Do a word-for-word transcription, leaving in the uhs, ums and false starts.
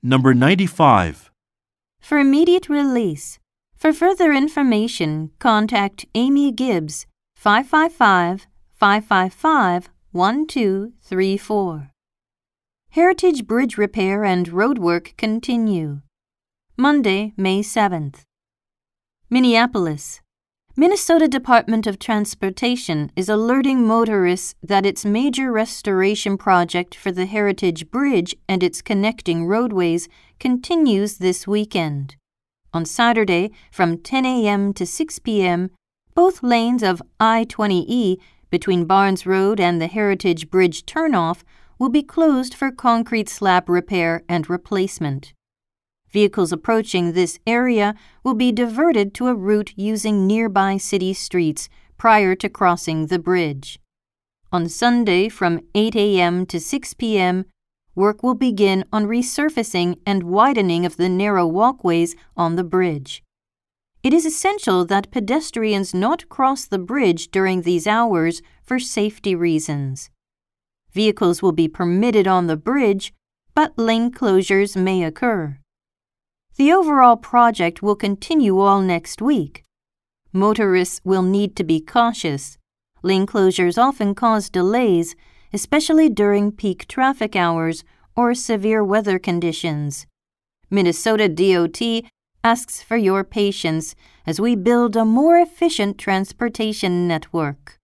Number ninety-five. For immediate release. For further information, contact Amy Gibbs, five five five, five five five, one two three four. Heritage Bridge repair and roadwork continue. Monday, May seventh. Minneapolis. Minnesota Department of Transportation is alerting motorists that its major restoration project for the Heritage Bridge and its connecting roadways continues this weekend. On Saturday, from ten a.m. to six p.m., both lanes of I twenty E between Barnes Road and the Heritage Bridge turnoff will be closed for concrete slab repair and replacement. Vehicles approaching this area will be diverted to a route using nearby city streets prior to crossing the bridge. On Sunday, from eight a.m. to six p.m., work will begin on resurfacing and widening of the narrow walkways on the bridge. It is essential that pedestrians not cross the bridge during these hours for safety reasons. Vehicles will be permitted on the bridge, but lane closures may occur. The overall project will continue all next week. Motorists will need to be cautious. Lane closures often cause delays, especially during peak traffic hours or severe weather conditions. Minnesota D O T asks for your patience as we build a more efficient transportation network.